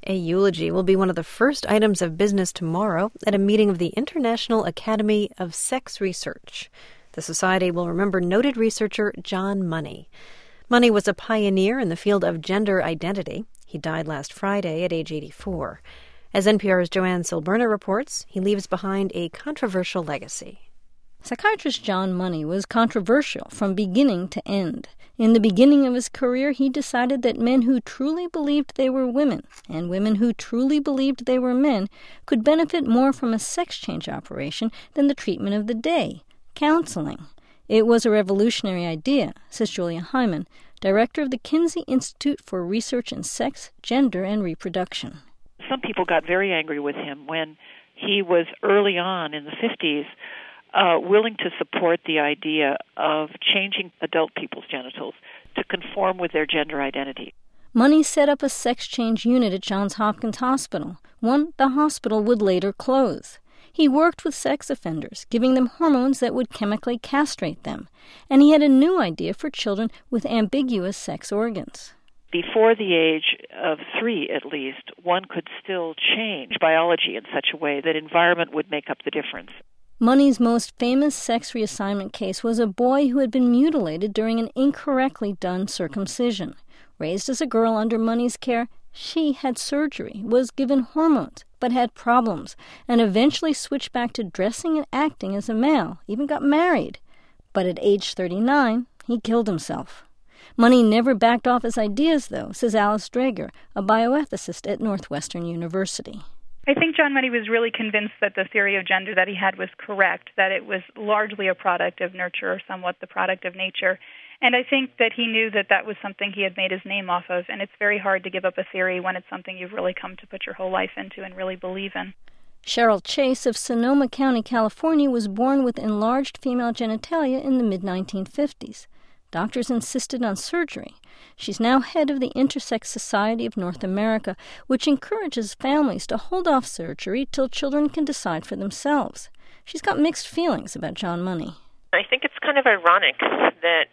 A eulogy will be one of the first items of business tomorrow at a meeting of the International Academy of Sex Research. The society will remember noted researcher John Money. Money was a pioneer in the field of gender identity. He died last Friday at age 84. As NPR's Joanne Silberner reports, he leaves behind a controversial legacy. Psychiatrist John Money was controversial from beginning to end. In the beginning of his career, he decided that men who truly believed they were women and women who truly believed they were men could benefit more from a sex change operation than the treatment of the day, counseling. It was a revolutionary idea, says Julia Hyman, director of the Kinsey Institute for Research in Sex, Gender, and Reproduction. Some people got very angry with him when he was early on in the 50s willing to support the idea of changing adult people's genitals to conform with their gender identity. Money set up a sex change unit at Johns Hopkins Hospital, one the hospital would later close. He worked with sex offenders, giving them hormones that would chemically castrate them, and he had a new idea for children with ambiguous sex organs. Before the age of 3, at least, one could still change biology in such a way that environment would make up the difference. Money's most famous sex reassignment case was a boy who had been mutilated during an incorrectly done circumcision. Raised as a girl under Money's care, she had surgery, was given hormones, but had problems, and eventually switched back to dressing and acting as a male, even got married. But at age 39, he killed himself. Money never backed off his ideas, though, says Alice Drager, a bioethicist at Northwestern University. I think John Money was really convinced that the theory of gender that he had was correct, that it was largely a product of nurture or somewhat the product of nature. And I think that he knew that that was something he had made his name off of, and it's very hard to give up a theory when it's something you've really come to put your whole life into and really believe in. Cheryl Chase of Sonoma County, California, was born with enlarged female genitalia in the mid-1950s. Doctors insisted on surgery. She's now head of the Intersex Society of North America, which encourages families to hold off surgery till children can decide for themselves. She's got mixed feelings about John Money. I think it's kind of ironic that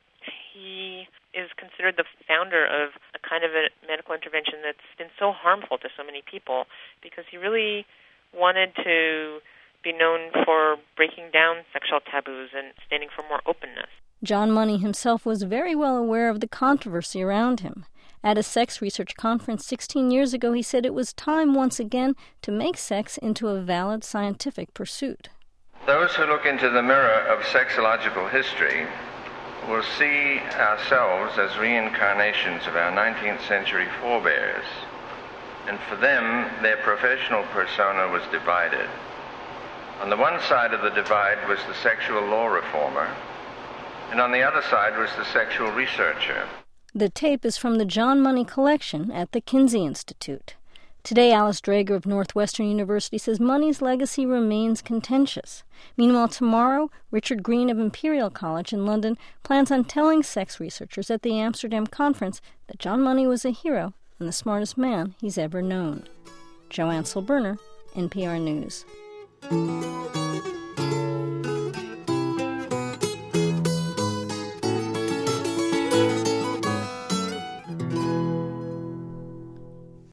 he is considered the founder of a kind of a medical intervention that's been so harmful to so many people, because he really wanted to be known for breaking down sexual taboos and standing for more openness. John Money himself was very well aware of the controversy around him. At a sex research conference 16 years ago, he said it was time once again to make sex into a valid scientific pursuit. Those who look into the mirror of sexological history will see ourselves as reincarnations of our 19th century forebears. And for them, their professional persona was divided. On the one side of the divide was the sexual law reformer, and on the other side was the sexual researcher. The tape is from the John Money collection at the Kinsey Institute. Today, Alice Drager of Northwestern University says Money's legacy remains contentious. Meanwhile, tomorrow, Richard Green of Imperial College in London plans on telling sex researchers at the Amsterdam conference that John Money was a hero and the smartest man he's ever known. Joanne Silberner, NPR News.